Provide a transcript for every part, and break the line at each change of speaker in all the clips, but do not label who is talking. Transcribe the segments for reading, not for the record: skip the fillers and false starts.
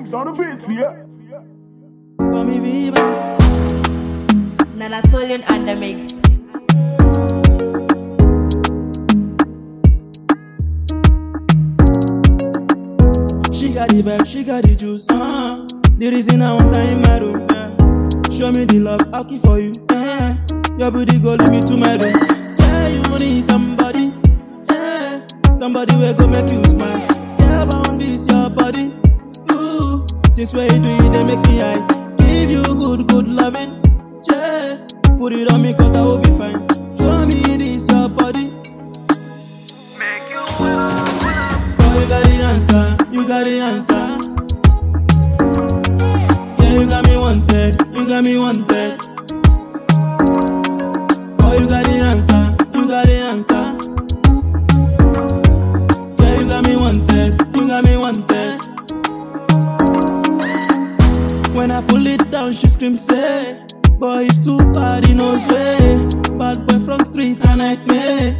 Kings on the beats, yeah.
Call me Vivas.
Now Napoleon on the mix.
She got the vibe, she got the juice. The reason I want her in my room. Show me the love, I'll keep for you. Your booty go lead me to my room. Yeah, you need somebody. Yeah, somebody will go make you smile. Yeah, bound this your body. Ooh, this way you do it, they make me high. Give you good loving. Yeah, put it on me cause I will be fine. Show me this your body.
Make you well.
Oh, you got the answer, you got the answer. Yeah, you got me wanted, you got me wanted. Oh, you got the answer, you got the answer. Yeah, you got me wanted, you got me wanted. When I pull it down, she screams, say, boy, it's too bad, he knows way. Bad boy from street and nightmare.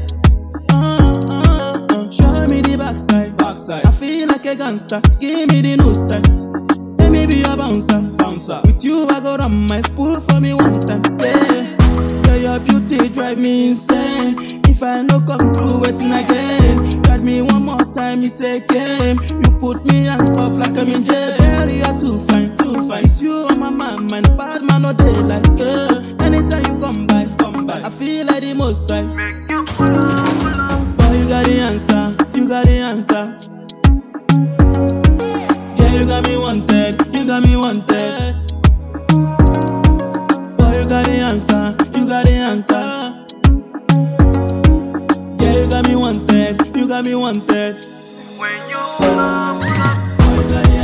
Show me the backside. I feel like a gangster. Give me the new style. Let me be a bouncer. With you, I go run my spool for me one time. Yeah, your beauty drive me insane. If I no come through, waiting again. Got me one more time, it's a game. You put me on off like I'm in jail. Girl, you're too fine, too fine. It's you on my mind, man. Bad man, no day like girl. Anytime you come by. I feel like the most time.
Make you well.
Boy, you got the answer, you got the answer. Yeah, you got me wanted, you got me wanted. Boy, you got the answer, you got the answer. Yeah, you got me wanted, you got me wanted.
When you pull up,
Boy, you got the